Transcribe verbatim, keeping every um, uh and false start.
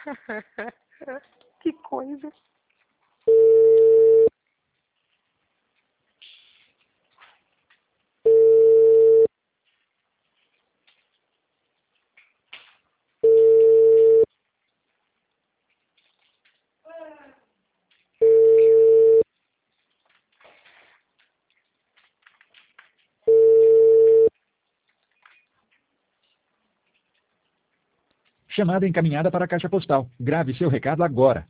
Que coisa. Chamada encaminhada para a caixa postal. Grave seu recado agora.